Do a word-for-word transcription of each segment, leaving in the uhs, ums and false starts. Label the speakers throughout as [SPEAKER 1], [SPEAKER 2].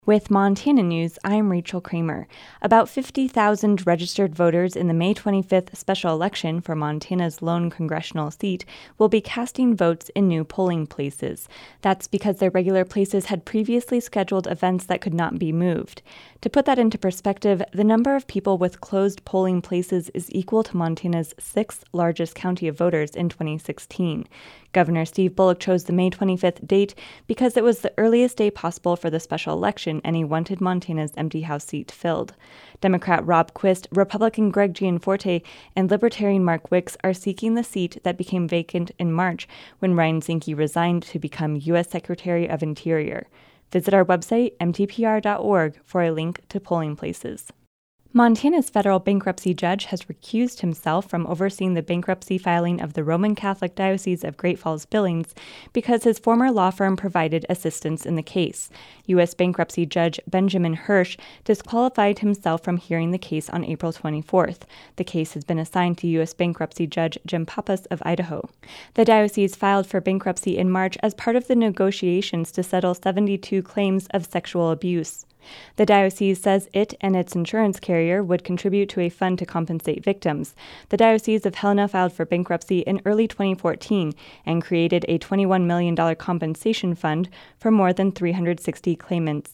[SPEAKER 1] With Montana News, I'm Rachel Kramer. About fifty thousand registered voters in the May twenty-fifth special election for Montana's lone congressional seat will be casting votes in new polling places. That's because their regular places had previously scheduled events that could not be moved. To put that into perspective, the number of people with closed polling places is equal to Montana's sixth largest county of voters in twenty sixteen. Governor Steve Bullock chose the May twenty-fifth date because it was the earliest day possible for the special election, and he wanted Montana's empty House seat filled. Democrat Rob Quist, Republican Greg Gianforte, and Libertarian Mark Wicks are seeking the seat that became vacant in March when Ryan Zinke resigned to become U S Secretary of Interior. Visit our website, m t p r dot org, for a link to polling places. Montana's federal bankruptcy judge has recused himself from overseeing the bankruptcy filing of the Roman Catholic Diocese of Great Falls Billings because his former law firm provided assistance in the case. U S bankruptcy judge Benjamin Hirsch disqualified himself from hearing the case on April twenty-fourth. The case has been assigned to U S bankruptcy judge Jim Pappas of Idaho. The diocese filed for bankruptcy in March as part of the negotiations to settle seventy-two claims of sexual abuse. The diocese says it and its insurance carrier would contribute to a fund to compensate victims. The Diocese of Helena filed for bankruptcy in early twenty fourteen and created a twenty-one million dollars compensation fund for more than three hundred sixty claimants.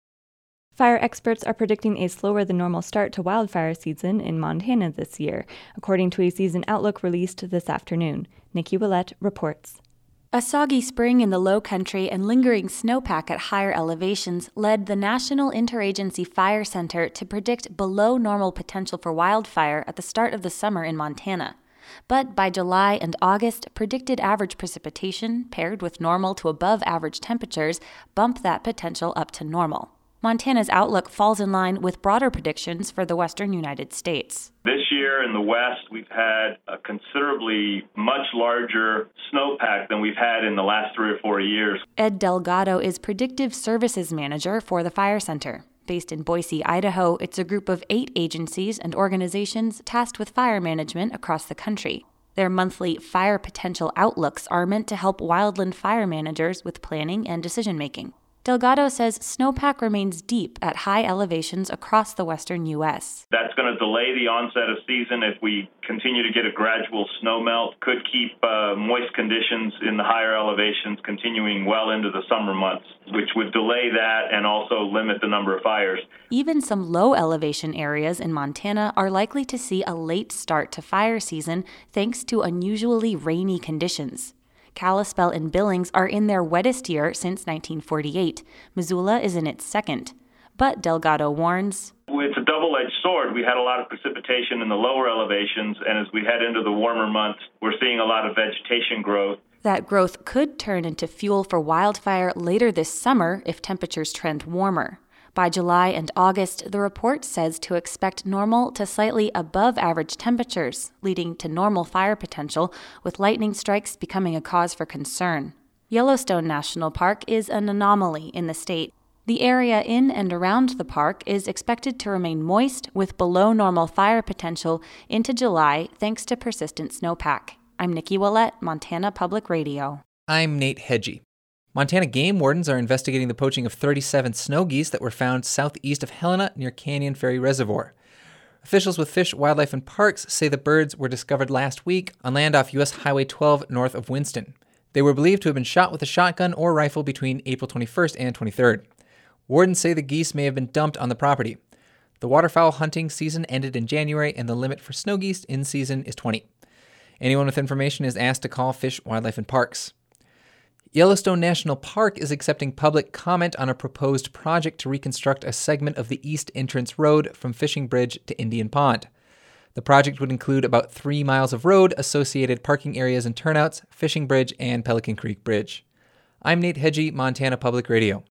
[SPEAKER 1] Fire experts are predicting a slower than normal start to wildfire season in Montana this year, according to a season outlook released this afternoon. Nikki Willett reports.
[SPEAKER 2] A soggy spring in the low country and lingering snowpack at higher elevations led the National Interagency Fire Center to predict below normal potential for wildfire at the start of the summer in Montana. But by July and August, predicted average precipitation, paired with normal to above average temperatures, bump that potential up to normal. Montana's outlook falls in line with broader predictions for the western United States.
[SPEAKER 3] This year in the West, we've had a considerably much larger snowpack than we've had in the last three or four years.
[SPEAKER 2] Ed Delgado is Predictive Services Manager for the Fire Center. Based in Boise, Idaho, it's a group of eight agencies and organizations tasked with fire management across the country. Their monthly fire potential outlooks are meant to help wildland fire managers with planning and decision-making. Delgado says snowpack remains deep at high elevations across the western U S.
[SPEAKER 3] That's going to delay the onset of season if we continue to get a gradual snowmelt. Could keep uh, moist conditions in the higher elevations continuing well into the summer months, which would delay that and also limit the number of fires.
[SPEAKER 2] Even some low elevation areas in Montana are likely to see a late start to fire season thanks to unusually rainy conditions. Kalispell and Billings are in their wettest year since nineteen forty-eight. Missoula is in its second. But Delgado warns,
[SPEAKER 3] it's a double-edged sword. We had a lot of precipitation in the lower elevations, and as we head into the warmer months, we're seeing a lot of vegetation growth.
[SPEAKER 2] That growth could turn into fuel for wildfire later this summer if temperatures trend warmer. By July and August, the report says to expect normal to slightly above average temperatures, leading to normal fire potential, with lightning strikes becoming a cause for concern. Yellowstone National Park is an anomaly in the state. The area in and around the park is expected to remain moist with below normal fire potential into July thanks to persistent snowpack. I'm Nikki Willett, Montana Public Radio.
[SPEAKER 4] I'm Nate Hedgie. Montana game wardens are investigating the poaching of thirty-seven snow geese that were found southeast of Helena near Canyon Ferry Reservoir. Officials with Fish, Wildlife, and Parks say the birds were discovered last week on land off U S Highway twelve north of Winston. They were believed to have been shot with a shotgun or rifle between April twenty-first and twenty-third. Wardens say the geese may have been dumped on the property. The waterfowl hunting season ended in January, and the limit for snow geese in season is twenty. Anyone with information is asked to call Fish, Wildlife, and Parks. Yellowstone National Park is accepting public comment on a proposed project to reconstruct a segment of the East Entrance Road from Fishing Bridge to Indian Pond. The project would include about three miles of road, associated parking areas and turnouts, Fishing Bridge, and Pelican Creek Bridge. I'm Nate Hedgie, Montana Public Radio.